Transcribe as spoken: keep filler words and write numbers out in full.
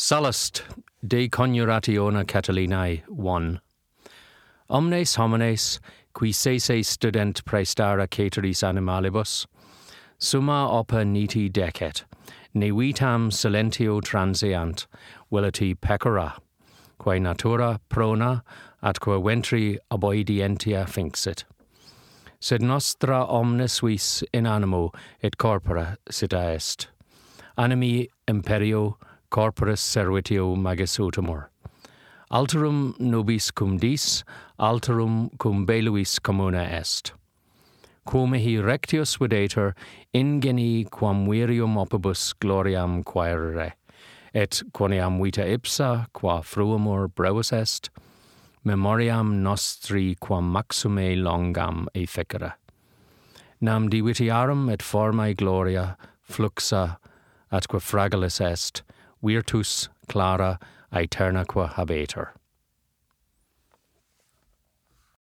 Sallust de coniurationa Catalinae one. Omnes homines, qui sese student praestara cateris animalibus, summa opera niti decet, ne vitam silentio transeant, velati pecora, quae natura prona, atque ventri oboedientia finxit. Sed nostra omnes vis in animo et corpora sita est. Animi imperio corporis servitio magis utumur. Alterum nobis cum dis, alterum cum beluis communa est. Quum mihi rectius videtur, ingeni quam virium opibus gloriam quaerere, et quoniam vita ipsa, qua fruamur brevus est, memoriam nostri quam maxime longam efficere. Nam divitiarum et formae gloria fluxa atque fragilis est, virtus clara aeternaque habetur.